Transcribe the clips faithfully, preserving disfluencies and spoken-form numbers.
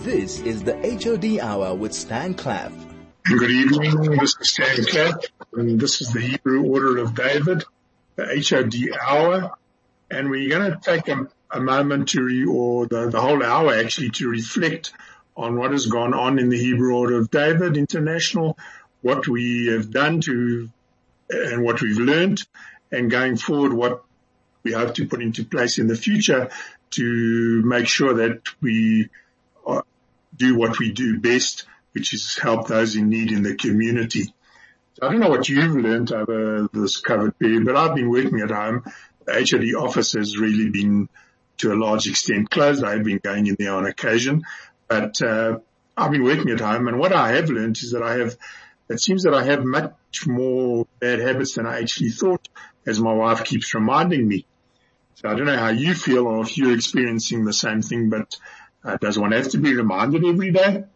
This is the H O D Hour with Stan Claff. Good evening, this is Stan Claff, and this is the Hebrew Order of David, the H O D Hour, and we're going to take a, a moment to, re, or the, the whole hour actually, to reflect on what has gone on in the Hebrew Order of David International, what we have done to, and what we've learned, and going forward, what we hope to put into place in the future to make sure that we do what we do best, which is help those in need in the community. So I don't know what you've learned over this COVID period, but I've been working at home. The H O D office has really been, to a large extent, closed. I've been going in there on occasion, but uh, I've been working at home. And what I have learned is that I have, it seems that I have much more bad habits than I actually thought, as my wife keeps reminding me. So I don't know how you feel or if you're experiencing the same thing, but uh, does one have to be reminded every day?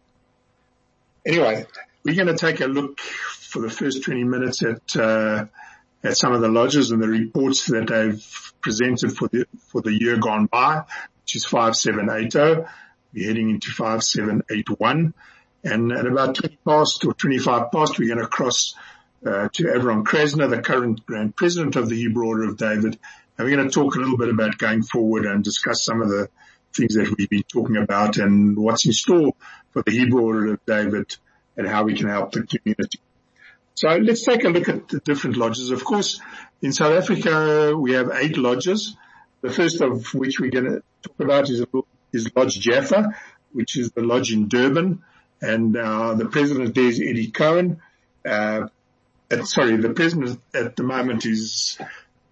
Anyway, we're going to take a look for the first twenty minutes at uh, at some of the lodges and the reports that they've presented for the for the year gone by, which is five seven eight zero. We're heading into five seven eight one, and at about twenty past or twenty-five past, we're going to cross uh, to Avram Krasner, the current Grand President of the Hebrew Order of David, and we're going to talk a little bit about going forward and discuss some of the things that we've been talking about and what's in store for the Hebrew Order of David and how we can help the community. So let's take a look at the different lodges. Of course, in South Africa, we have eight lodges. The first of which we're going to talk about is, is Lodge Jaffa, which is the lodge in Durban. And uh, the president there is Eddie Cohen. Uh, uh, sorry, the president at the moment is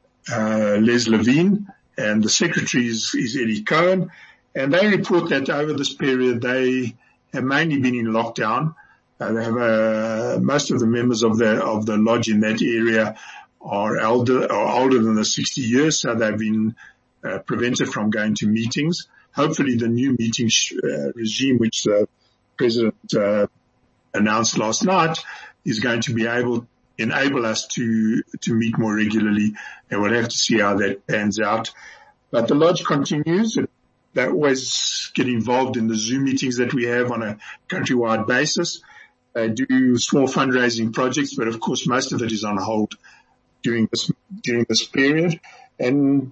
uh, Les Levine, and the secretary is, is Eddie Cohen. And they report that over this period, they have mainly been in lockdown. Uh, they have, uh, most of the members of the, of the lodge in that area are elder, or older than the sixty years, so they've been, uh, prevented from going to meetings. Hopefully the new meeting sh- uh, regime, which the president, uh, announced last night, is going to be able, enable us to, to meet more regularly, and we'll have to see how that pans out. But the lodge continues. They always get involved in the Zoom meetings that we have on a countrywide basis. They do small fundraising projects, but of course most of it is on hold during this, during this period. And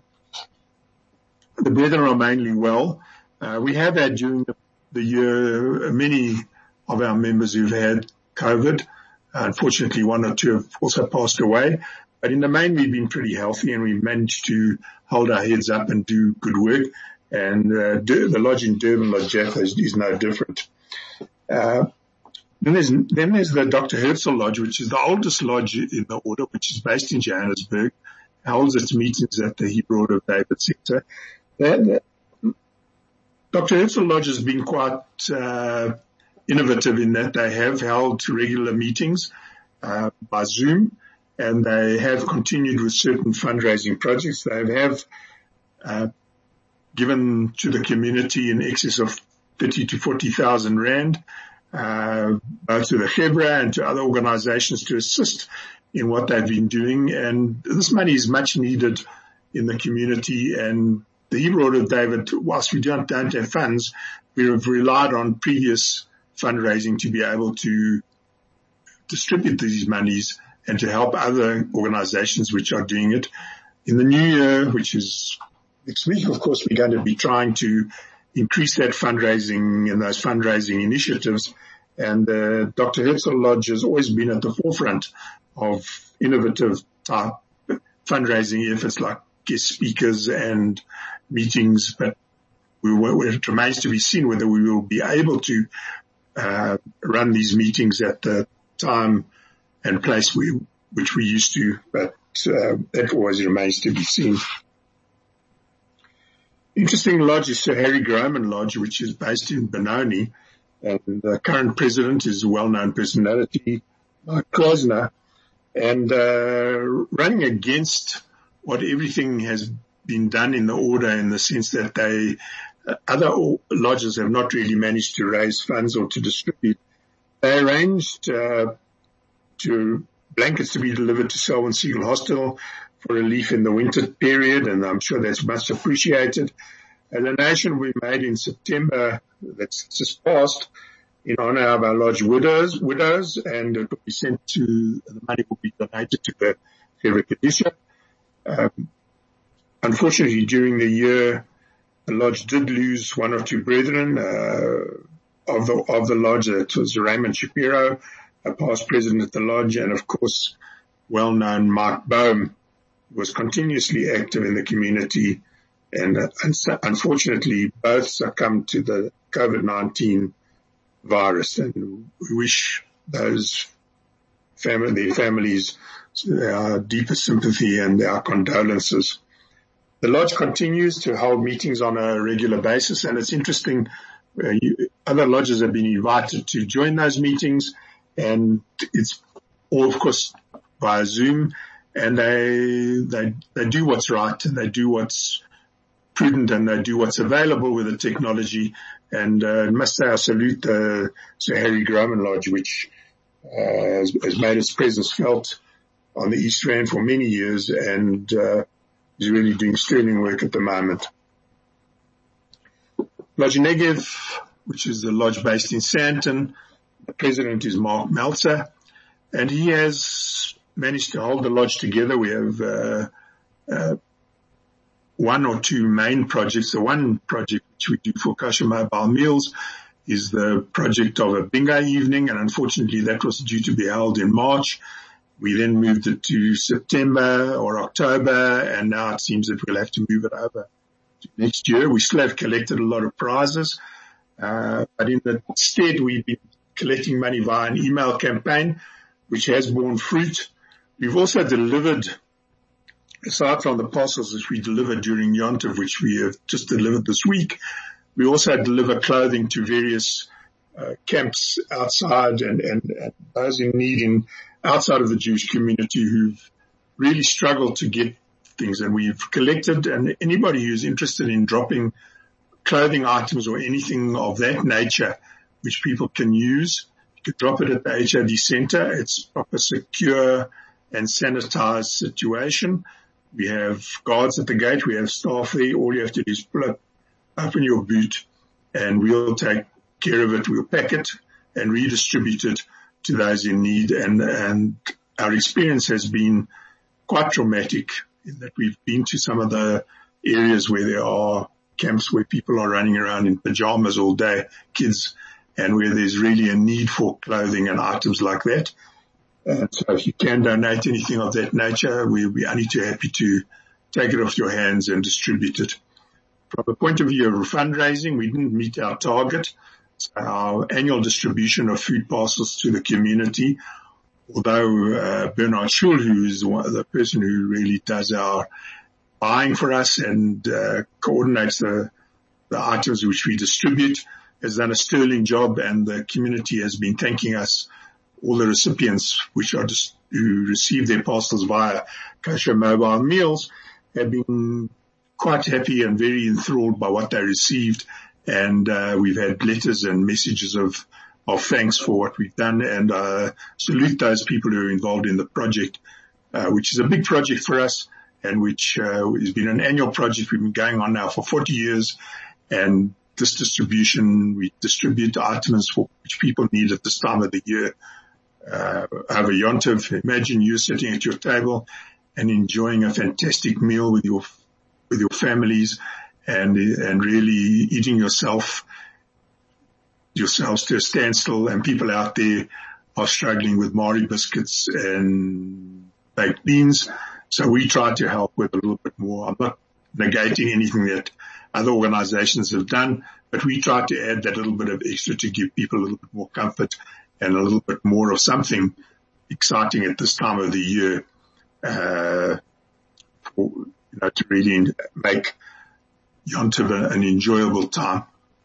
the brethren are mainly well. Uh, we have had during the, the year many of our members who've had COVID. Uh, unfortunately, one or two have also passed away. But in the main, we've been pretty healthy and we've managed to hold our heads up and do good work. And uh, the lodge in Durban, Lodge Jaffa, is, is no different. Uh, then there's then there's the Doctor Herzl Lodge, which is the oldest lodge in the order, which is based in Johannesburg, holds its meetings at the Hebrew Order of David Center. And, uh, Doctor Herzl Lodge has been quite uh, innovative in that they have held regular meetings uh, by Zoom, and they have continued with certain fundraising projects. They have uh, given to the community in excess of thirty to forty thousand rand, uh, both to the Hebra and to other organizations to assist in what they've been doing. And this money is much needed in the community. And the Hebrew Order of David, whilst we don't, don't have funds, we have relied on previous fundraising to be able to distribute these monies and to help other organizations which are doing it. In the new year, which is next week, of course, we're going to be trying to increase that fundraising and those fundraising initiatives. And uh, Doctor Herzl Lodge has always been at the forefront of innovative type fundraising efforts like guest speakers and meetings. But we will, it remains to be seen whether we will be able to uh, run these meetings at the time and place we, which we used to, but uh, that always remains to be seen. Interesting lodge is Sir Harry Groman Lodge, which is based in Benoni, and the current president is a well-known personality, Mike Krasner, and uh, running against what everything has been done in the order, in the sense that they uh, other lodges have not really managed to raise funds or to distribute. They arranged uh, to blankets to be delivered to Selwyn Siegel Hospital for relief in the winter period, and I'm sure that's much appreciated. a donation we made in September that's just passed in honor of our lodge widows, widows, and it will be sent to, the money will be donated to the Herikadisha. Um, unfortunately, during the year, the lodge did lose one or two brethren, uh, of the, of the lodge. It was Raymond Shapiro, a past president of the lodge, and of course, well-known Mark Bohm was continuously active in the community, and uh, unfortunately both succumbed to the COVID nineteen virus, and we wish those family, their families our deepest sympathy and our condolences. The lodge continues to hold meetings on a regular basis, and it's interesting, uh, you, other lodges have been invited to join those meetings, and it's all, of course, via Zoom, and they, they, they do what's right, and they do what's prudent, and they do what's available with the technology. And uh, I must say I salute uh, Sir Harry Groman Lodge, which uh, has, has made its presence felt on the East Rand for many years, and uh, is really doing sterling work at the moment. Lodge Negev, which is the lodge based in Sandton, the president is Mark Meltzer, and he has managed to hold the lodge together. We have uh, uh, one or two main projects. The one project which we do for Kosher Mobile Meals is the project of a bingo evening, and unfortunately that was due to be held in March. We then moved it to September or October, and now it seems that we'll have to move it over to next year. We still have collected a lot of prizes, uh, but in the stead we've been collecting money via an email campaign, which has borne fruit. We've also delivered, aside from the parcels that we delivered during Yontiv, which we have just delivered this week, we also deliver clothing to various uh, camps outside and, and, and those in need in outside of the Jewish community who've really struggled to get things. And we've collected, and anybody who's interested in dropping clothing items or anything of that nature which people can use, you could drop it at the H O D Center. It's proper, secure and sanitized situation. We have guards at the gate. We have staff there. All you have to do is pull up, open your boot, and we'll take care of it. We'll pack it and redistribute it to those in need. And, and our experience has been quite traumatic in that we've been to some of the areas where there are camps where people are running around in pajamas all day, kids, and where there's really a need for clothing and items like that. And so if you can donate anything of that nature, we'll be only too happy to take it off your hands and distribute it. From the point of view of fundraising, we didn't meet our target. So our annual distribution of food parcels to the community, although uh, Bernard Schul, who is one, the person who really does our buying for us and uh, coordinates the, the items which we distribute, has done a sterling job, and the community has been thanking us. All the recipients which are just, who receive their parcels via Kosher Mobile Meals have been quite happy and very enthralled by what they received. And, uh, we've had letters and messages of, of thanks for what we've done, and, uh, salute those people who are involved in the project, uh, which is a big project for us, and which, uh, has been an annual project. We've been going on now for forty years, and this distribution, we distribute items for which people need at this time of the year. Uh, over Yontiv, imagine you sitting at your table and enjoying a fantastic meal with your, with your families, and, and really eating yourself, yourselves to a standstill, and people out there are struggling with Mari biscuits and baked beans. So we try to help with a little bit more. I'm not negating anything that other organizations have done, but we try to add that little bit of extra to give people a little bit more comfort and a little bit more of something exciting at this time of the year, uh, for, you know, to really make Yontiv an enjoyable time.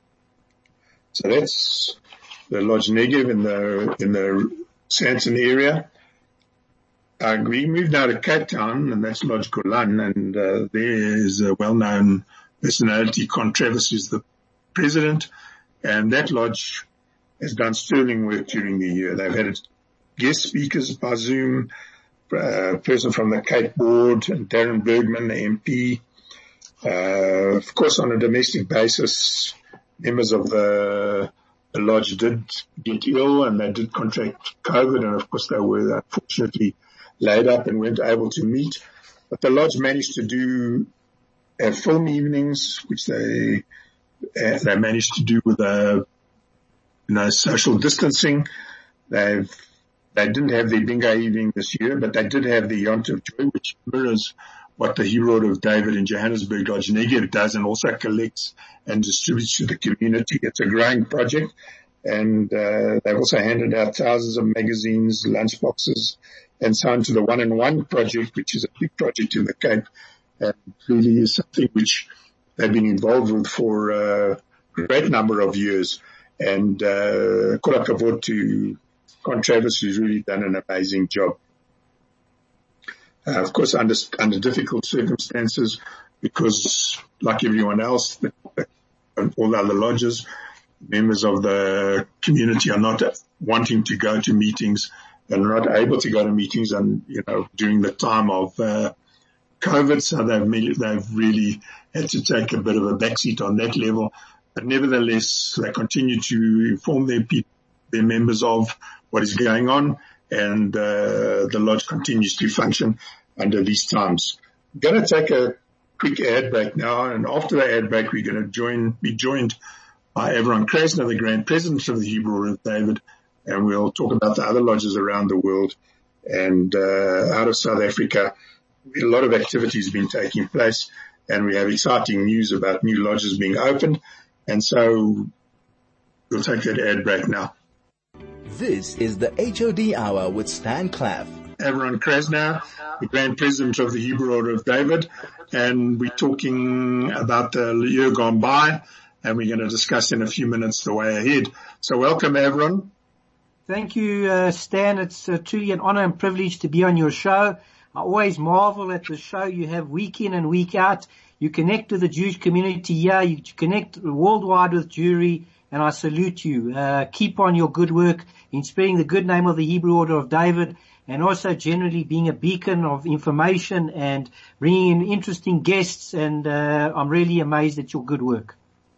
So that's the Lodge Negev in the, in the Sandton area. Uh, we moved now to Cape Town, and that's Lodge Golan, and, uh, there is a well-known personality, Con Travis, who's the president, and that lodge has done sterling work during the year. They've had guest speakers by Zoom, a person from the Cape Board, and Darren Bergman, the M P, Uh, of course, on a domestic basis, members of the, the lodge did get ill and they did contract COVID, and of course they were unfortunately laid up and weren't able to meet. But the lodge managed to do uh, film evenings, which they uh, they managed to do with uh, you know social distancing. They've they didn't have their bingo evening this year, but they did have the Yont of Joy, which mirrors what the Hebrew Order of David in Johannesburg Lodge Negev does, and also collects and distributes to the community. It's a growing project, and uh, they've also handed out thousands of magazines, lunch boxes, and so on to the One and One project, which is a big project in the Cape, and really is something which they've been involved with for a great number of years. And uh, kol hakavod to Con Travis, who's really done an amazing job. Uh, of course, under, under difficult circumstances, because like everyone else, the, all the other lodges, members of the community are not wanting to go to meetings and not able to go to meetings, and you know during the time of uh, COVID, so they've they've really had to take a bit of a backseat on that level. But nevertheless, they continue to inform their people, their members of what is going on, and uh, the lodge continues to function under these times. I'm going to take a quick ad break now, and after the ad break, we're going to join be joined by Avron Krasner, the Grand President of the Hebrew Order of David, and we'll talk about the other lodges around the world and uh, out of South Africa. A lot of activities have been taking place, and we have exciting news about new lodges being opened, and so we'll take that ad break now. This is the H O D Hour with Stan Claff. Avron Krasner, the Grand President of the Hebrew Order of David, and we're talking about the year gone by, and we're going to discuss in a few minutes the way ahead. So welcome, Avron. Thank you, uh, Stan. It's uh, truly an honor and privilege to be on your show. I always marvel at the show you have week in and week out. You connect with the Jewish community here. You connect worldwide with Jewry, and I salute you. Uh, keep on your good work in spreading the good name of the Hebrew Order of David, and also generally being a beacon of information and bringing in interesting guests. And uh, I'm really amazed at your good work.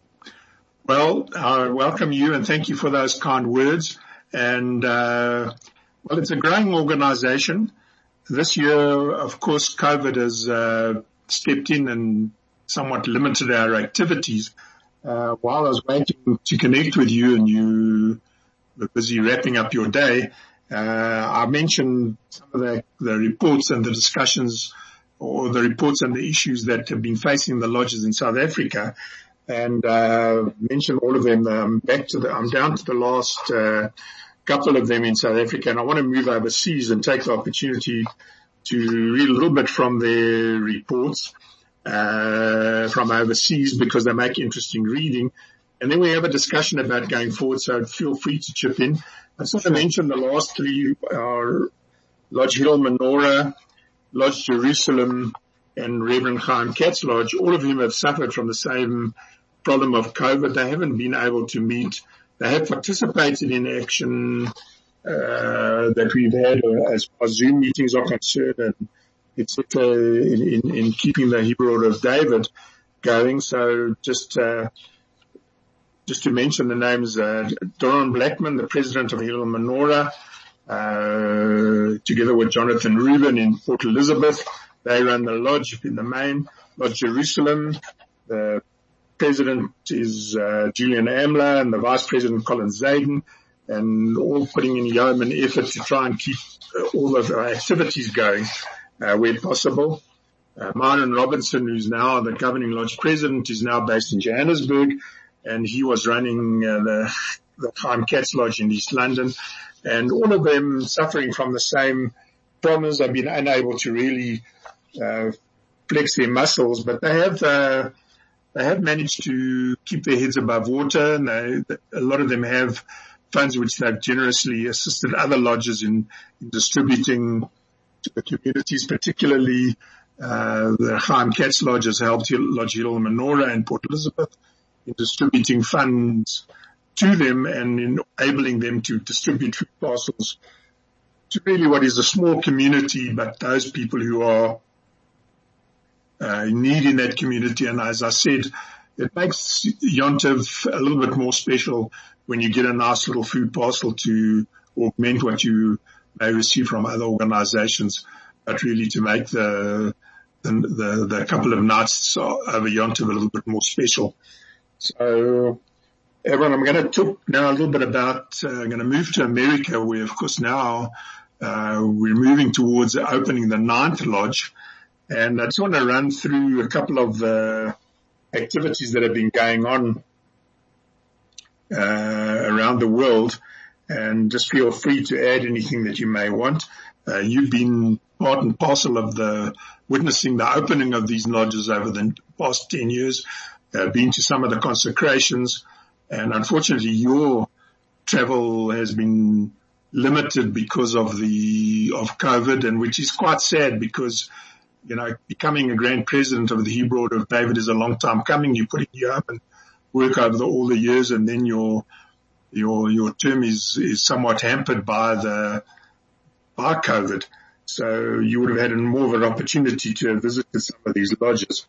Well, I welcome you and thank you for those kind words. And, uh, well, it's a growing organization. This year, of course, COVID has, uh, stepped in and somewhat limited our activities. Uh, while I was waiting to connect with you and you were busy wrapping up your day, uh, I mentioned some of the, the reports and the discussions, or the reports and the issues that have been facing the lodges in South Africa. And, uh, mentioned all of them. Um, back to the, I'm down to the last, uh, couple of them in South Africa, and I want to move overseas and take the opportunity to read a little bit from their reports, uh, from overseas, because they make interesting reading. And then we have a discussion about going forward, so feel free to chip in. I just want to mention the last three are Lodge Hillel Menorah, Lodge Jerusalem, and Reverend Chaim Katz Lodge. All of them have suffered from the same problem of COVID. They haven't been able to meet. They have participated in action uh, that we've had uh, as far as Zoom meetings are concerned, and et cetera, in, in, in keeping the Hebrew Order of David going. So just uh, just to mention the names, uh, Doron Blackman, the president of Hillel Menorah, uh, together with Jonathan Rubin in Port Elizabeth. They run the lodge in the main. Lodge Jerusalem, the president is uh, Julian Amler, and the vice president Colin Zayden, and all putting in yeoman effort to try and keep uh, all of our activities going uh, where possible. Uh, Myron Robinson, who's now the governing lodge president, is now based in Johannesburg, and he was running uh, the, the Chaim Katz Lodge in East London, and all of them suffering from the same problems. They've been unable to really uh, flex their muscles, but they have uh, They have managed to keep their heads above water, and they, a lot of them have funds which they've generously assisted other lodges in, in distributing to the communities, particularly uh, the Chaim Katz Lodge has helped Lodge Hillel Menorah and Port Elizabeth in distributing funds to them and enabling them to distribute food parcels to really what is a small community, but those people who are uh, need in that community. And as I said, it makes Yontiv a little bit more special when you get a nice little food parcel to augment what you may receive from other organizations, but really to make the the, the, the couple of nights over Yontiv a little bit more special. So, everyone, I'm going to talk now a little bit about, uh, I'm going to move to America, where, of course, now uh, we're moving towards opening the ninth lodge. And I just want to run through a couple of the activities that have been going on uh, around the world, and just feel free to add anything that you may want. Uh, you've been part and parcel of the witnessing the opening of these lodges over the past ten years, uh, been to some of the consecrations, and unfortunately your travel has been limited because of the, of COVID, and which is quite sad because, you know, becoming a grand president of the Hebrew Order of David is a long time coming. You put in your own work over the, all the years, and then your, your, your term is, is somewhat hampered by the, by COVID. So you would have had more of an opportunity to visit some of these lodges.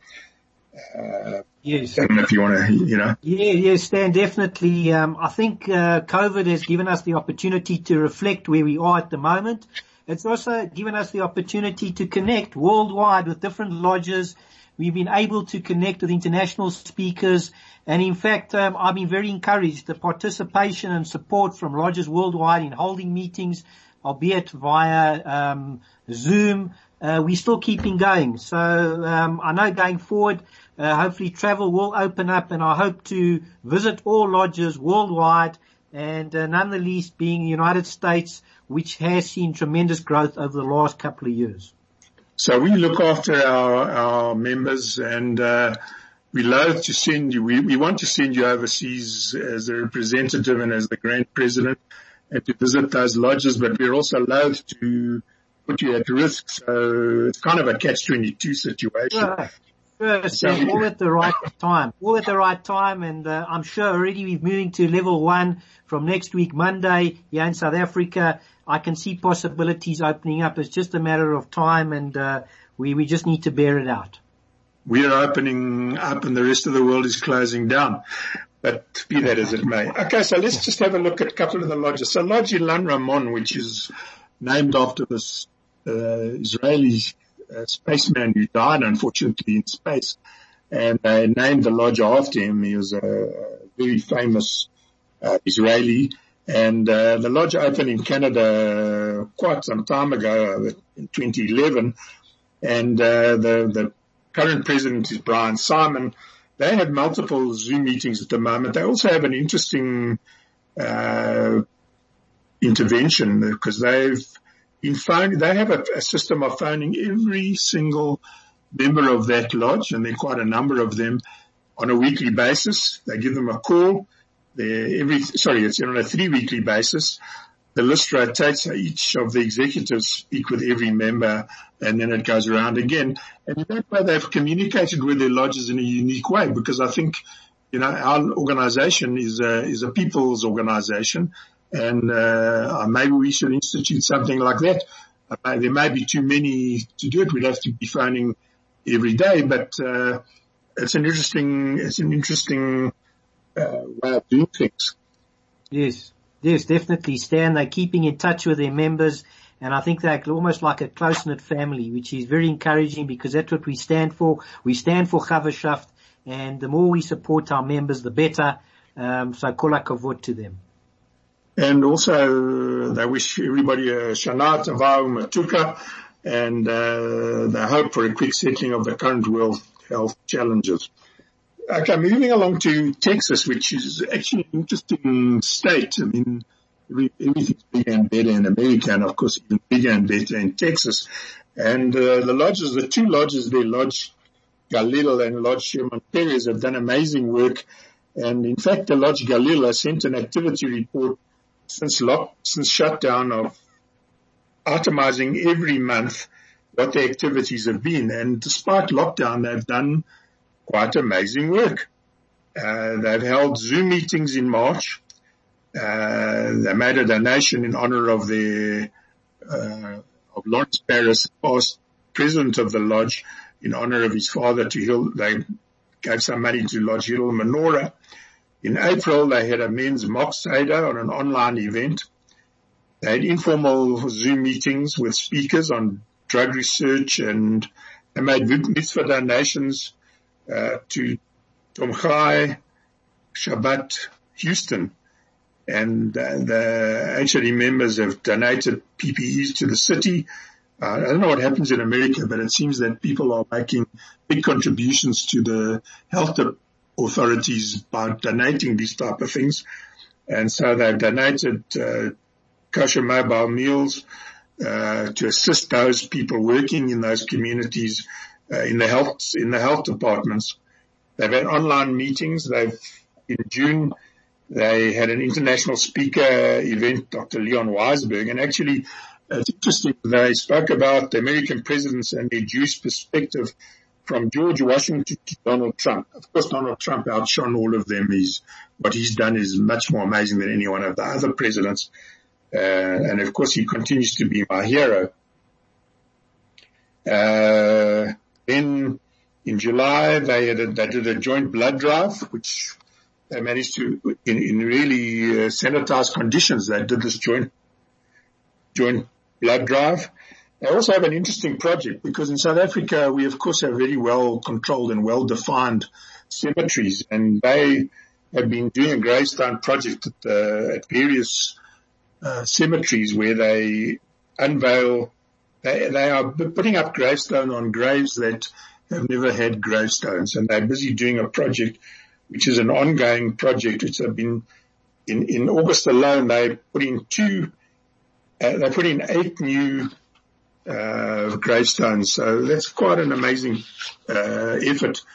Uh, yes. I don't know if you want to, you know. Yeah, yes, Stan, definitely. Um, I think, uh, COVID has given us the opportunity to reflect where we are at the moment. It's also given us the opportunity to connect worldwide with different lodges. We've been able to connect with international speakers. And in fact, um, I've been very encouraged. The participation and support from lodges worldwide in holding meetings, albeit via um, Zoom, uh, we're still keeping going. So um, I know going forward, uh, hopefully travel will open up, and I hope to visit all lodges worldwide, and uh, none the least being the United States, which has seen tremendous growth over the last couple of years. So we look after our, our members, and uh, we loathe to send you, we, we want to send you overseas as a representative and as the grand president, and to visit those lodges, but we're also loath to put you at risk. So it's kind of a catch twenty-two situation. Sure, sure, Sam, all at the right time, all at the right time. And uh, I'm sure already we're moving to level one from next week, Monday, here in South Africa. I can see possibilities opening up. It's just a matter of time, and uh, we, we just need to bear it out. We are opening up and the rest of the world is closing down. But be that as it may. Okay, so let's just have a look at a couple of the lodges. So Lodge Ilan Ramon, which is named after this uh, Israeli uh, spaceman who died, unfortunately, in space. And they named the lodge after him. He was a very famous uh, Israeli. And uh, the lodge opened in Canada quite some time ago, in twenty eleven. And uh, the, the current president is Brian Simon. They have multiple Zoom meetings at the moment. They also have an interesting uh intervention because they've been phoning, they have a, a system of phoning every single member of that lodge, and there are quite a number of them, on a weekly basis. They give them a call. They're every, sorry, it's on a three weekly basis. The list rotates. Each of the executives speak with every member, and then it goes around again. And in that way, they've communicated with their lodges in a unique way, because I think, you know, our organization is a, is a people's organization, and uh, maybe we should institute something like that. Uh, there may be too many to do it. We'd have to be phoning every day, but uh, it's an interesting, it's an interesting uh, way of doing things. Yes. Yes, definitely, Stan. They're keeping in touch with their members, and I think they're almost like a close-knit family, which is very encouraging, because that's what we stand for. We stand for Chavashaft, and the more we support our members, the better. Um, so kol hakavod to them. And also, they wish everybody a Shana Tova Umatuka, and uh, they hope for a quick settling of the current world health challenges. Okay, moving along to Texas, which is actually an interesting state. I mean, everything's bigger and better in America, and of course even bigger and better in Texas. And uh, the lodges, the two lodges there, Lodge Galil and Lodge Shimon Peres, have done amazing work. And in fact, the Lodge Galil has sent an activity report since lock, since shutdown, of itemizing every month what the activities have been. And despite lockdown, they've done quite amazing work. Uh, they've held Zoom meetings in March. Uh, they made a donation in honor of their, uh, of Lawrence Paris, past president of the lodge, in honor of his father to Hill. They gave some money to Lodge Hill Menorah. In April, they had a men's mock Seder on an online event. They had informal Zoom meetings with speakers on drug research, and they made mitzvah donations uh, to Tomchai Shabbat Houston. And uh, the H O D members have donated P P Es to the city. Uh, I don't know what happens in America, but it seems that people are making big contributions to the health authorities by donating these type of things. And so they've donated uh, kosher mobile meals uh, to assist those people working in those communities uh, in the health in the health departments. They've had online meetings. They've in June they had an international speaker event, Doctor Leon Weisberg, and actually it's interesting. They spoke about the American presidents and their Jewish perspective from George Washington to Donald Trump. Of course, Donald Trump outshone all of them. He's, what he's done is much more amazing than any one of the other presidents. Uh, and of course, he continues to be my hero. Uh, then in July, they, had a, they did a joint blood drive, which they managed to, in, in really uh, sanitized conditions, they did this joint, joint blood drive. They also have an interesting project because in South Africa, we of course have very well controlled and well defined cemeteries, and they have been doing a gravestone project at, uh, at various uh, cemeteries where they unveil, they, they are putting up gravestone on graves that have never had gravestones, and they're busy doing a project which is an ongoing project which have been, in, in August alone, they put in two, uh, they put in eight new Uh, gravestones. So that's quite an amazing uh, effort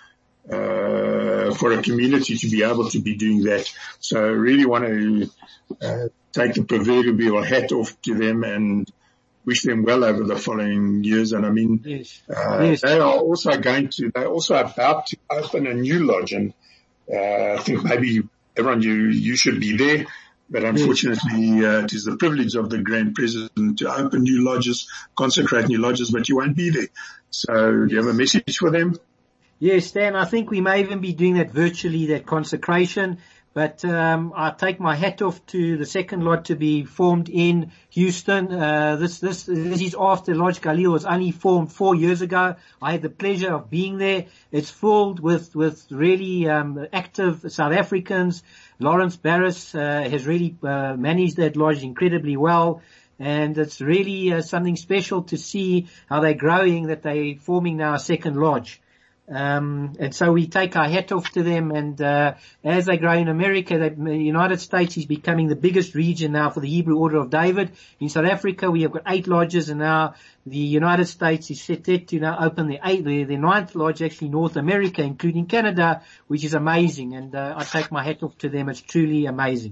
uh, for a community to be able to be doing that. So I really want to uh, take the proverbial hat off to them and wish them well over the following years. And I mean, yes. Uh, yes. they are also going to, they're also about to open a new lodge, and uh, I think maybe everyone, you, you should be there. But unfortunately, uh, it is the privilege of the Grand President to open new lodges, consecrate new lodges, but you won't be there. So do you have a message for them? Yes, Stan, I think we may even be doing that virtually, that consecration. But um, I take my hat off to the second lodge to be formed in Houston. Uh, this, this, this is after Lodge Galil was only formed four years ago. I had the pleasure of being there. It's filled with, with really um, active South Africans. Lawrence Barris uh, has really uh, managed that lodge incredibly well. And it's really uh, something special to see how they're growing, that they're forming now a second lodge. Um, and so we take our hat off to them, and uh, as they grow in America, the United States is becoming the biggest region now for the Hebrew Order of David. In South Africa, we have got eight lodges, and now the United States is set to now open the eighth, the, the ninth lodge, actually North America, including Canada, which is amazing. And uh, I take my hat off to them. It's truly amazing.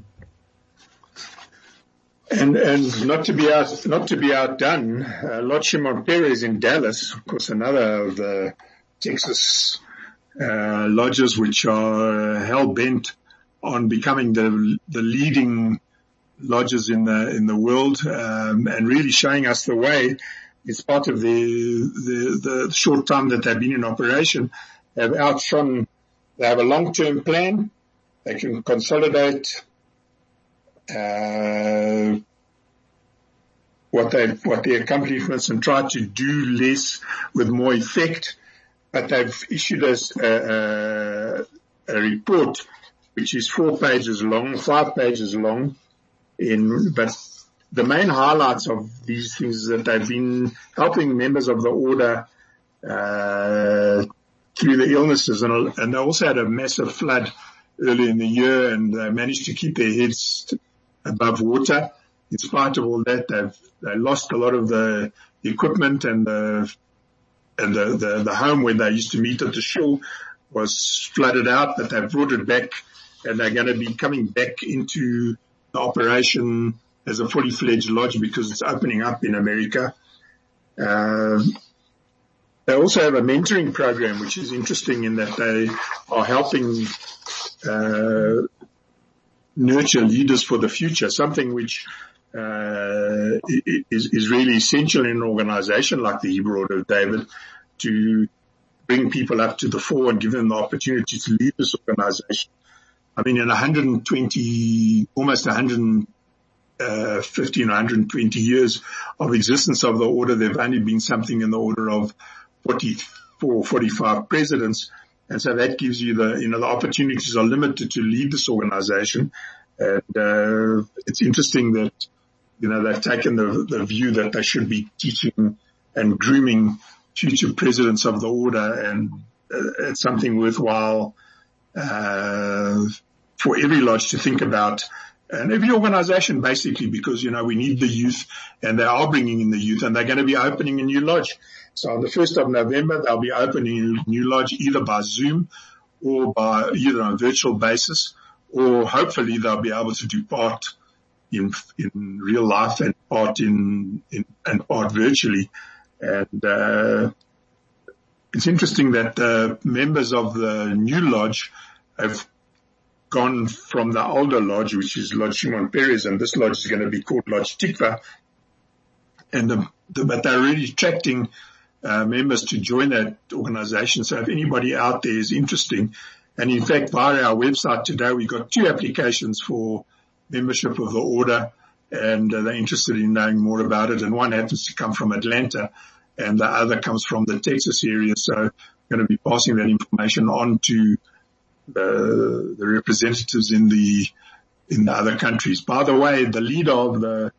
And, and not to be out, not to be outdone, uh, Lodge Shimon Peres in Dallas, of course, another of the Texas uh, lodges which are hell bent on becoming the the leading lodges in the in the world, um, and really showing us the way. It's part of the the, the short time that they've been in operation, have outshone. They have a long term plan. They can consolidate uh, what they what their accomplishments and try to do less with more effect. But they've issued us a, a, a report which is four pages long, five pages long. In but the main highlights of these things is that they've been helping members of the order uh, through the illnesses, and, and they also had a massive flood early in the year, and they managed to keep their heads above water. In spite of all that, they've they lost a lot of the equipment, and the and the, the, the home where they used to meet at the shul was flooded out, but they've brought it back, and they're going to be coming back into the operation as a fully fledged lodge because it's opening up in America. Uh, they also have a mentoring program, which is interesting in that they are helping uh, nurture leaders for the future, something which Uh, is, is really essential in an organization like the Hebrew Order of David to bring people up to the fore and give them the opportunity to lead this organization. I mean, in one hundred twenty, almost one hundred fifteen, one hundred twenty years of existence of the order, there have only been something in the order of forty-four, forty-five presidents. And so that gives you the, you know, the opportunities are limited to lead this organization. And, uh, it's interesting that, you know, they've taken the, the view that they should be teaching and grooming future presidents of the order. And uh, it's something worthwhile, uh, for every lodge to think about, and every organization basically, because, you know, we need the youth, and they are bringing in the youth, and they're going to be opening a new lodge. So on the first of November, they'll be opening a new lodge either by Zoom or by either on a virtual basis, or hopefully they'll be able to do part in, in real life and part in, in and part virtually. And, uh, it's interesting that the members of the new lodge have gone from the older lodge, which is Lodge Shimon Peres, and this lodge is going to be called Lodge Tikva. And the, the, but they're really attracting uh, members to join that organization. So if anybody out there is interesting, and in fact via our website today we got two applications for membership of the order, and uh, they're interested in knowing more about it. And one happens to come from Atlanta, and the other comes from the Texas area. So I'm going to be passing that information on to the, the representatives in the, in the other countries. By the way, the leader of the,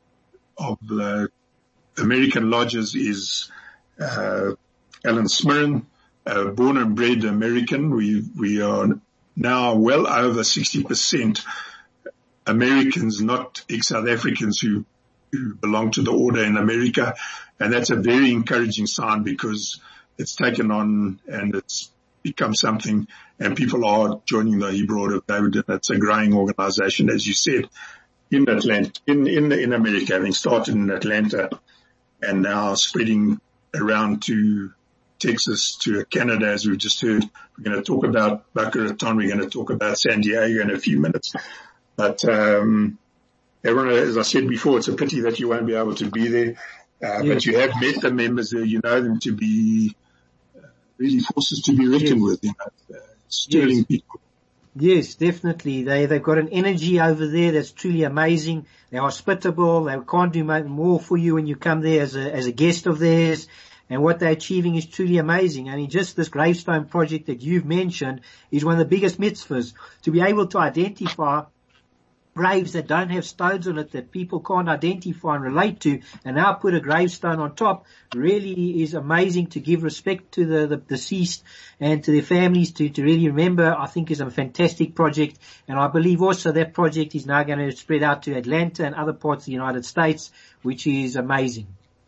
of the American lodges is, uh, Alan Smirn, uh, born and bred American. We, we are now well over sixty percent Americans, not ex-South Africans who, who belong to the order in America. And that's a very encouraging sign, because it's taken on and it's become something, and people are joining the Hebrew Order of David, and it's a growing organization, as you said, in Atlanta, in, in, in America, having started in Atlanta and now spreading around to Texas, to Canada, as we've just heard. We're going to talk about Boca Raton. We're going to talk about San Diego in a few minutes. But, um, everyone, as I said before, it's a pity that you won't be able to be there. Uh, yes. But you have met the members there. You know them to be uh, really forces to be reckoned yes. with, you know, uh, sterling yes. people. Yes, definitely. They, they've got an energy over there that's truly amazing. They're hospitable. They can't do more for you when you come there as a, as a guest of theirs. And what they're achieving is truly amazing. I mean, just this gravestone project that you've mentioned is one of the biggest mitzvahs, to be able to identify graves that don't have stones on it, that people can't identify and relate to, and now put a gravestone on top, really is amazing, to give respect to the, the deceased and to their families, to, to really remember. I think is a fantastic project. And I believe also that project is now going to spread out to Atlanta and other parts of the United States, which is amazing.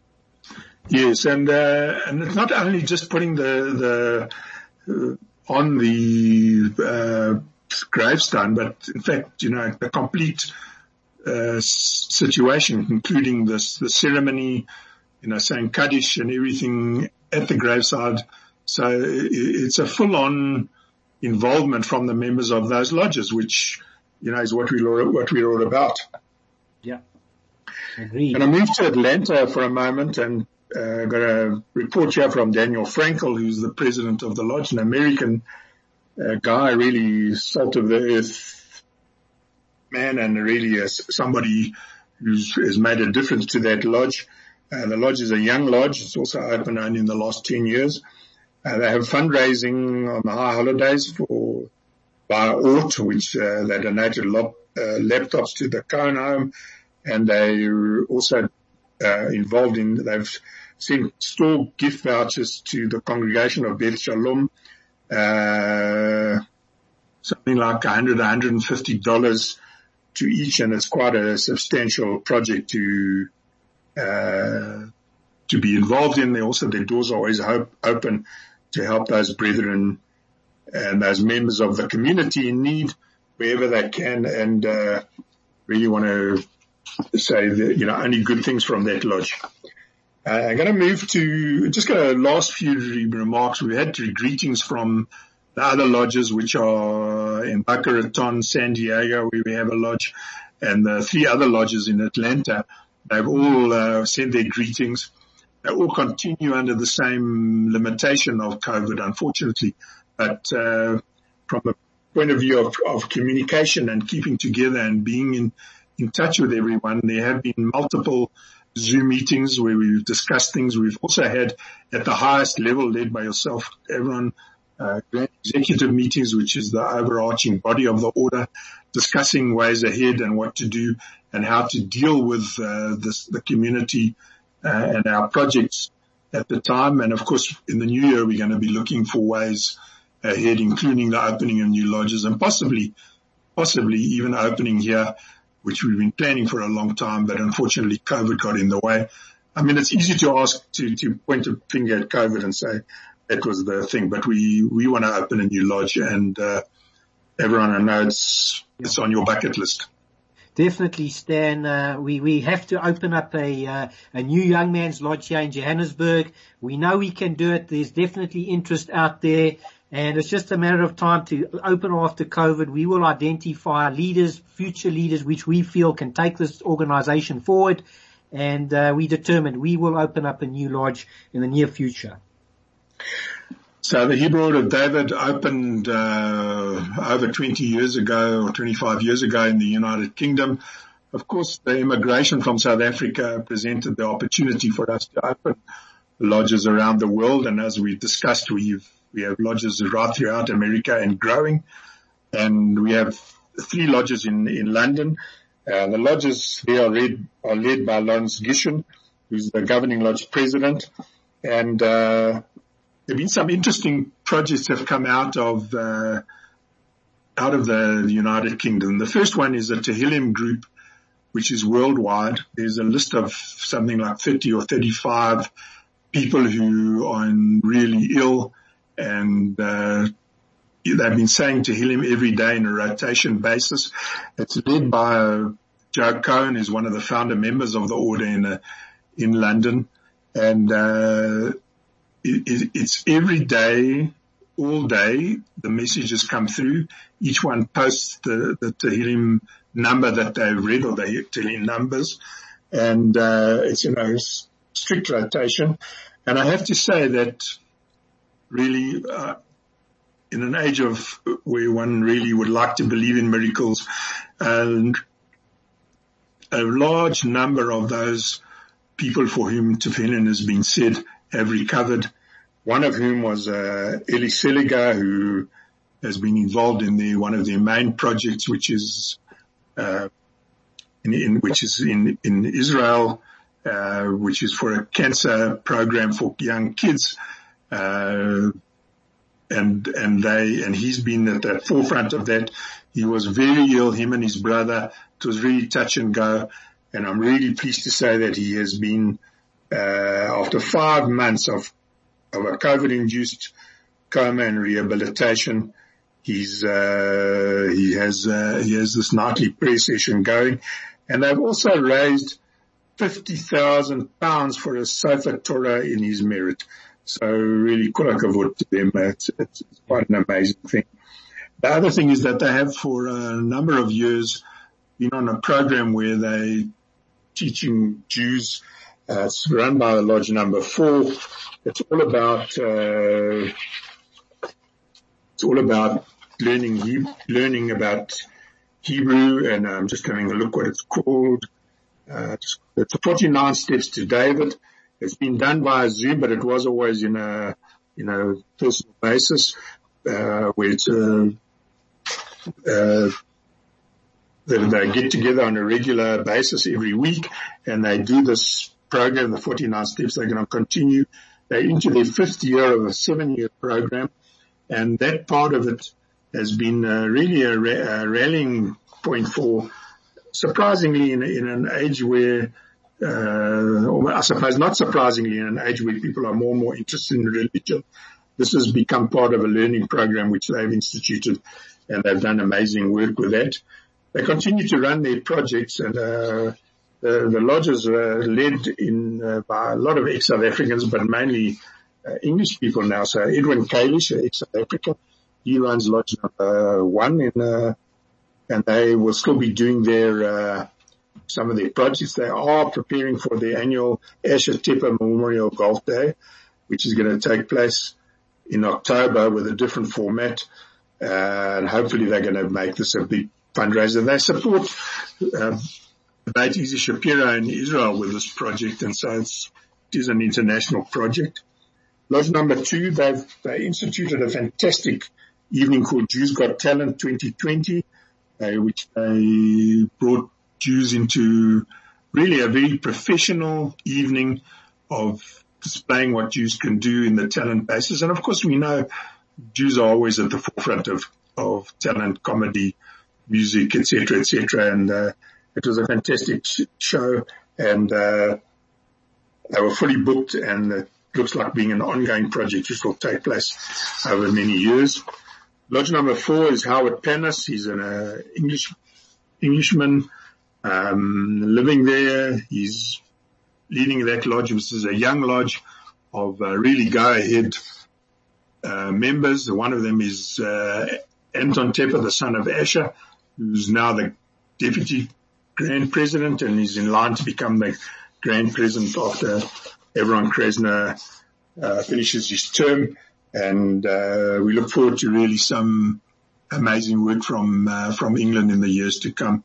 Yes, and, uh, and it's not only just putting the, the, uh, on the, uh, gravestone, but in fact, you know, the complete, uh, situation, including this, the ceremony, you know, saying Kaddish and everything at the graveside. So it's a full on involvement from the members of those lodges, which, you know, is what we, what we're all about. Yeah. Agreed. And I moved to Atlanta for a moment, and Uh, got a report here from Daniel Frankel, who's the president of the lodge, an American uh, guy, really salt of the earth man, and really uh, somebody who's has made a difference to that lodge. Uh, the lodge is a young lodge. It's also open only in the last ten years. Uh, they have fundraising on the high holidays for by Ort, which uh, they donated lop, uh, laptops to the Cohen home, and they also uh, involved in, they've sent store gift vouchers to the congregation of Beth Shalom, uh, something like one hundred, one hundred fifty dollars to each, and it's quite a substantial project to, uh, to be involved in. They also, their doors are always hope, open to help those brethren and those members of the community in need wherever they can, and, uh, really want to say that, you know, only good things from that lodge. Uh, I'm going to move to, just got a last few remarks. We had greetings from the other lodges, which are in Boca Raton, San Diego, where we have a lodge, and the three other lodges in Atlanta. They've all uh, sent their greetings. they all continue under the same limitation of COVID, unfortunately. But uh, from a point of view of, of communication and keeping together and being in, in touch with everyone, there have been multiple Zoom meetings where we've discussed things. We've also had at the highest level, led by yourself, everyone, uh, grand executive meetings, which is the overarching body of the order, discussing ways ahead and what to do and how to deal with uh, this, the community uh, and our projects at the time. And of course, in the new year, we're going to be looking for ways ahead, including the opening of new lodges and possibly, possibly even opening here, which we've been planning for a long time, but unfortunately COVID got in the way. I mean, it's easy to ask, to, to point a finger at COVID and say that was the thing, but we, we want to open a new lodge, and, uh, everyone, I know it's, it's on your bucket list. Definitely, Stan. Uh, we, we have to open up a, uh, a new young man's lodge here in Johannesburg. We know we can do it. There's definitely interest out there. And it's just a matter of time to open after COVID. We will identify leaders, future leaders, which we feel can take this organization forward. And, uh, we determined we will open up a new lodge in the near future. So the Hebrew Order of David opened uh, over twenty years ago or twenty-five years ago in the United Kingdom. Of course, the immigration from South Africa presented the opportunity for us to open lodges around the world. And as we discussed, we've, we have lodges right throughout America and growing. And we have three lodges in, in London. Uh, the lodges here are led, are led by Lawrence Gishen, who's the governing lodge president. And uh there have been some interesting projects that have come out of, uh, out of the United Kingdom. The first one is the Tehillim Group, which is worldwide. There's a list of something like thirty or thirty-five people who are really ill, and, uh, they've been saying Tehillim every day on a rotation basis. It's led by uh, Joe Cohen, who's one of the founder members of the order in, uh, in London. And, uh, It, it's every day, all day, the messages come through. Each one posts the, the Tehillim number that they've read, or the Tehillim numbers. And, uh, it's, you know, strict rotation. And I have to say that really, uh, in an age of where one really would like to believe in miracles, and a large number of those people for whom Tehillim has been said have recovered, one of whom was uh, Eli Seliger, who has been involved in the, one of their main projects, which is uh, in, in which is in in Israel, uh, which is for a cancer program for young kids, uh, and and they and he's been at the forefront of that. He was very ill, him and his brother. It was really touch and go, and I'm really pleased to say that he has been. Uh, after five months of, of a COVID-induced coma and rehabilitation, he's, uh, he has, uh, he has this nightly prayer session going. And they've also raised fifty thousand pounds for a Sofa Torah in his merit. So really, kol hakavod to them. It's, it's quite an amazing thing. The other thing is that they have for a number of years been on a program where they teaching Jews. Uh, it's run by Lodge Number Four. It's all about, uh, it's all about learning, he- learning about Hebrew, and I'm just having a look what it's called. Uh, it's the forty-nine Steps to David. It's been done via Zoom, but it was always in a, you know, personal basis, uh, where it's, uh, uh, they, they get together on a regular basis every week, and they do this program, the forty-nine Steps. They're going to continue. They're into their fifth year of a seven-year program, and that part of it has been uh, really a, ra- a rallying point for, surprisingly, in, in an age where, uh, or I suppose not surprisingly, in an age where people are more and more interested in religion, this has become part of a learning program which they've instituted, and they've done amazing work with that. They continue to run their projects, and uh, the, the lodges are led in uh, by a lot of ex-South Africans, but mainly uh, English people now. So Edwin Kalish, ex-South African, he runs lodge number one, in, uh, and they will still be doing their uh, some of their projects. They are preparing for the annual Asher Tepper Memorial Golf Day, which is going to take place in October with a different format. Uh, and hopefully they're going to make this a big fundraiser. They support uh, Beit Easy Shapiro in Israel with this project, and so it's, it is an international project. Lodge number two, they've they instituted a fantastic evening called Jews Got Talent twenty twenty, uh, which they brought Jews into really a very professional evening of displaying what Jews can do in the talent basis. And of course we know Jews are always at the forefront of, of talent, comedy, music, et cetera, et cetera. And, uh, it was a fantastic sh- show, and, uh, they were fully booked, and it looks like being an ongoing project which will take place over many years. Lodge number four is Howard Panis. He's an, uh, English, Englishman, um, living there. He's leading that lodge, which is a young lodge of, uh, really go ahead, Uh, members. One of them is uh, Anton Tepper, the son of Asher, who's now the deputy grand president, and he's in line to become the grand president after Evron Krasner uh, finishes his term. And uh, we look forward to really some amazing work from uh, from England in the years to come.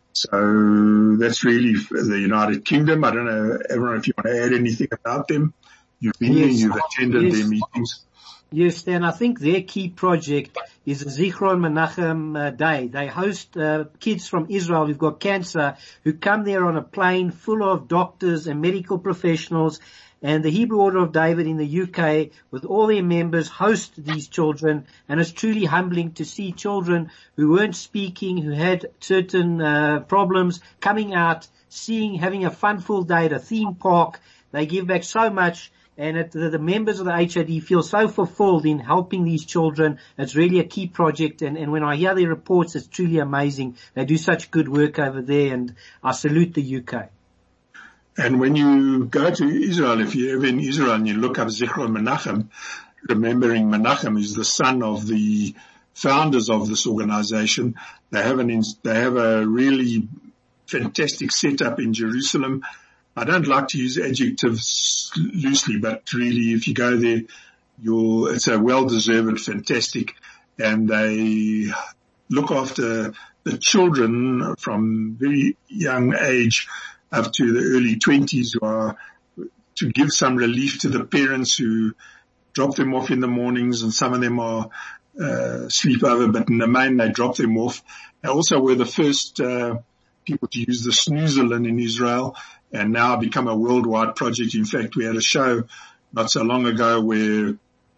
So that's really the United Kingdom. I don't know, Evron, if you want to add anything about them. You've been yes, there, you've attended yes. their meetings. Yes, Dan, I think their key project is the Zichron Menachem uh, Day. They host uh, kids from Israel who've got cancer, who come there on a plane full of doctors and medical professionals, and the Hebrew Order of David in the U K, with all their members, host these children, and it's truly humbling to see children who weren't speaking, who had certain uh, problems, coming out, seeing, having a fun-filled day at a theme park. They give back so much. And it, the, the members of the H O D feel so fulfilled in helping these children. It's really a key project, and, and when I hear their reports, it's truly amazing. They do such good work over there, and I salute the U K. And when you go to Israel, if you're ever in Israel and you look up Zichron Menachem, remembering Menachem is the son of the founders of this organization, they have an they have a really fantastic setup in Jerusalem. I don't like to use adjectives loosely, but really if you go there, you'll, it's a well-deserved, fantastic, and they look after the children from very young age up to the early twenties, who are to give some relief to the parents who drop them off in the mornings, and some of them are uh, sleepover, but in the main they drop them off. They also were the first uh, people to use the snoozelen in Israel, and now become a worldwide project. In fact, we had a show not so long ago where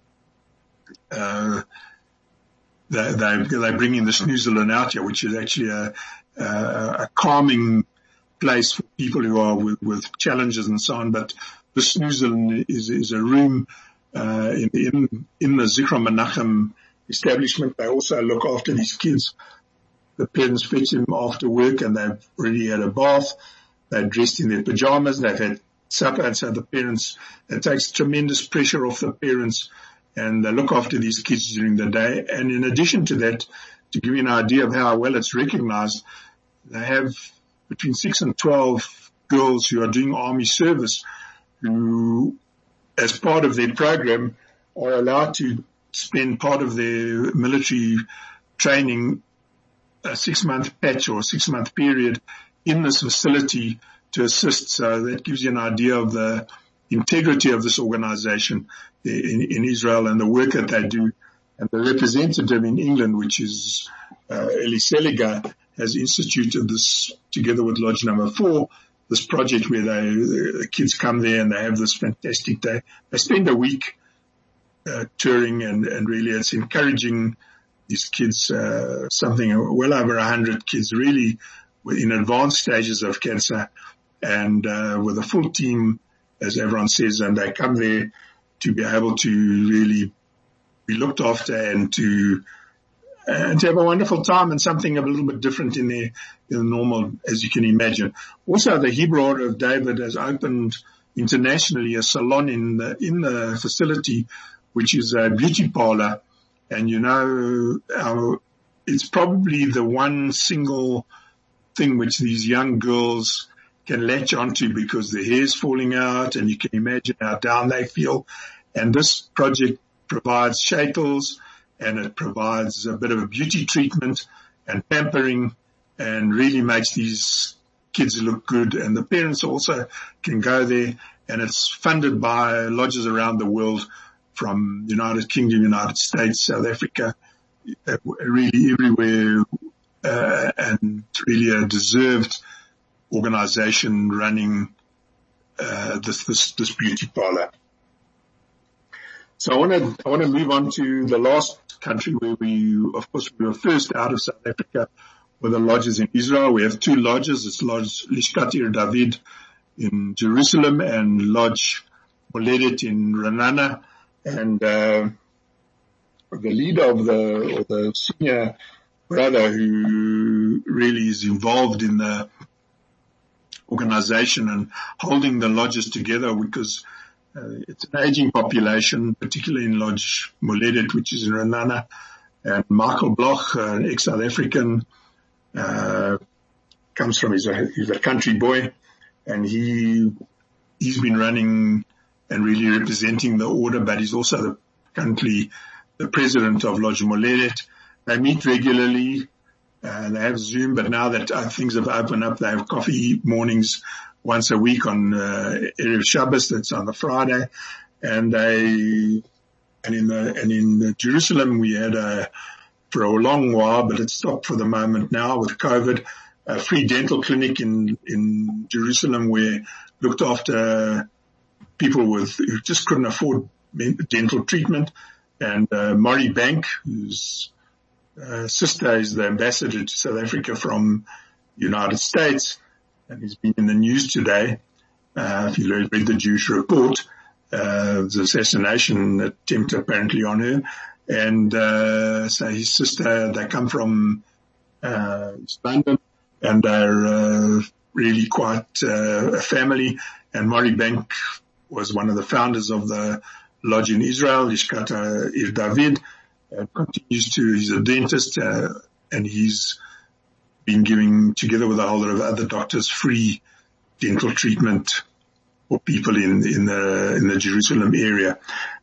uh they they, they bring in the snoozelen out here, which is actually a, a, a calming place for people who are with, with challenges and so on. But the snoozelen is, is a room uh in, in, in the Zichron Menachem establishment. They also look after these kids. The parents fetch them after work, and they've already had a bath. They're dressed in their pajamas. They've had supper, and so the parents, it takes tremendous pressure off the parents, and they look after these kids during the day. And in addition to that, to give you an idea of how well it's recognized, they have between six and twelve girls who are doing army service, who, as part of their program, are allowed to spend part of their military training, a six-month patch or a six-month period, in this facility to assist. So that gives you an idea of the integrity of this organization in, in Israel and the work that they do. And the representative in England, which is uh, Eli Seliger, has instituted this together with Lodge Number Four, this project where they, the kids come there and they have this fantastic day. They spend a week uh, touring, and, and really it's encouraging these kids, uh, something well over a hundred kids really in advanced stages of cancer, and uh, with a full team, as everyone says, and they come there to be able to really be looked after and to and to have a wonderful time, and something a little bit different in their in the normal, as you can imagine. Also, the Hebrew Order of David has opened internationally a salon in the in the facility, which is a beauty parlor, and you know, our, it's probably the one single thing which these young girls can latch onto because their hair's falling out, and you can imagine how down they feel. And this project provides shackles, and it provides a bit of a beauty treatment and pampering, and really makes these kids look good. And the parents also can go there, and it's funded by lodges around the world, from United Kingdom, United States, South Africa, uh, really everywhere, uh, and really a deserved organization running uh, this, this this beauty parlor. So I want to I want to move on to the last country where we, of course, we were first out of South Africa, with the lodges in Israel. We have two lodges. It's Lodge Lishkat Ir David in Jerusalem and Lodge Moledet in Ra'anana. And uh, the leader of the, or the senior brother who really is involved in the organization and holding the lodges together, because uh, it's an aging population, particularly in Lodge Moledet, which is in Ra'anana. And Michael Bloch, uh, an ex-South African, uh, comes from, he's a, he's a country boy, and he, he's been running and really representing the order, but he's also the, currently the president of Lodge Moledet. They meet regularly, uh, they have Zoom, but now that uh, things have opened up, they have coffee mornings once a week on, uh, Erev Shabbos, that's on the Friday, and they, and in the, and in the Jerusalem we had a, for a long while, but it stopped for the moment now with COVID, a free dental clinic in, in Jerusalem, where looked after people with, who just couldn't afford dental treatment. And, uh, Murray Bank, whose, uh, sister is the ambassador to South Africa from the United States, and he's been in the news today. Uh, if you read the Jewish Report, uh, the assassination attempt apparently on her. And, uh, so his sister, they come from, uh, London, and they're, uh, really quite, uh, a family. And Murray Bank was one of the founders of the lodge in Israel, Lishkat Ir David, and continues to, he's a dentist, uh, and he's been giving, together with a whole lot of other doctors, free dental treatment for people in, in the, in the Jerusalem area.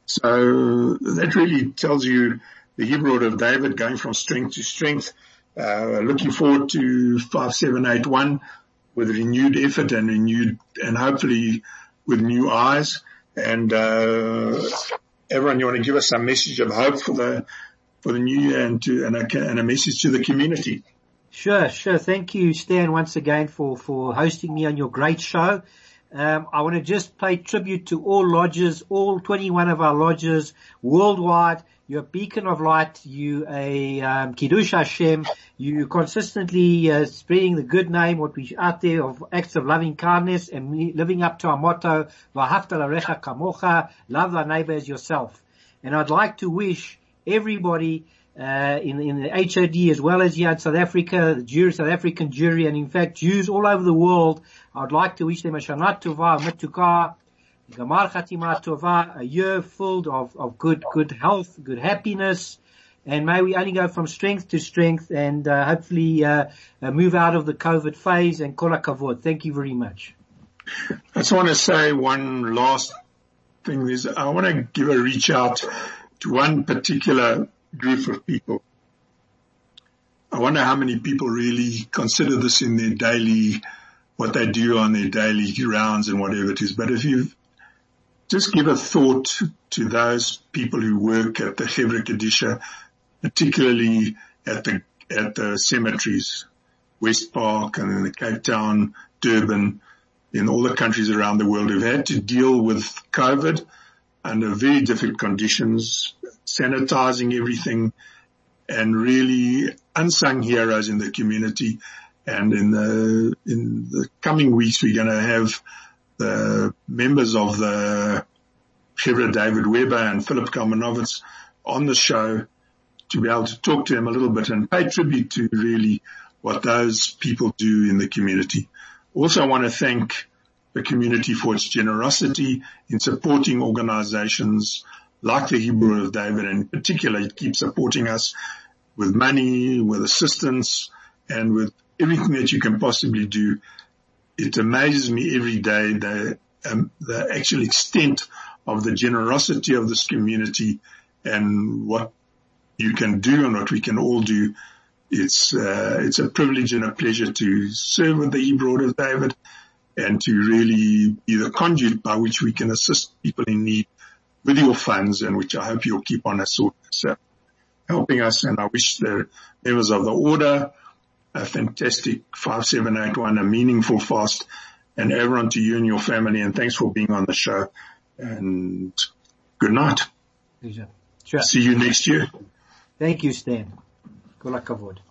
So that really tells you the Hebrew order of David going from strength to strength, uh, looking forward to five seven eight one with renewed effort and renewed, and hopefully with new eyes. And, uh, everyone, you want to give us some message of hope for the, for the new year, and to, and a, and a message to the community. Sure, sure. Thank you, Stan, once again for, for hosting me on your great show. Um, I want to just pay tribute to all lodges, all twenty-one of our lodges worldwide. You're a beacon of light. You a um, Kiddush Hashem. You consistently uh, spreading the good name, what we out there of acts of loving kindness and living up to our motto, V'ahavta l'recha kamocha, love thy neighbor as yourself. And I'd like to wish everybody uh in, in the H O D as well as here in South Africa, the jury, South African jury, and in fact Jews all over the world, I'd like to wish them a Shana Tova, Mitukah, Gamar Chatima Tova, a year filled of, of good, good health, good happiness, and may we only go from strength to strength, and uh, hopefully uh, uh, move out of the COVID phase, and kol hakavod. Thank you very much. I just want to say one last thing is I want to give a reach out to one particular group of people. I wonder how many people really consider this in their daily, what they do on their daily rounds and whatever it is. But if you just give a thought to those people who work at the Chevra Kadisha, particularly at the, at the cemeteries, West Park and in the Cape Town, Durban, in all the countries around the world, who've had to deal with COVID under very difficult conditions, sanitizing everything, and really unsung heroes in the community. And in the, in the coming weeks, we're going to have the members of the Chevra, David Weber and Philip Kalmanovitz, on the show to be able to talk to them a little bit and pay tribute to really what those people do in the community. Also, I want to thank the community for its generosity in supporting organizations like the Hebrew of David, and in particular, it keeps supporting us with money, with assistance, and with everything that you can possibly do. It amazes me every day the, um, the actual extent of the generosity of this community and what you can do and what we can all do. It's, uh, it's a privilege and a pleasure to serve with the Hebrew Order of David and to really be the conduit by which we can assist people in need with your funds, and which I hope you'll keep on us so helping us. And I wish the members of the order a fantastic five seven eight one, a meaningful fast, and everyone to you and your family. And thanks for being on the show. And good night. Sure. See you next year. Thank you, Stan. Kol hakavod.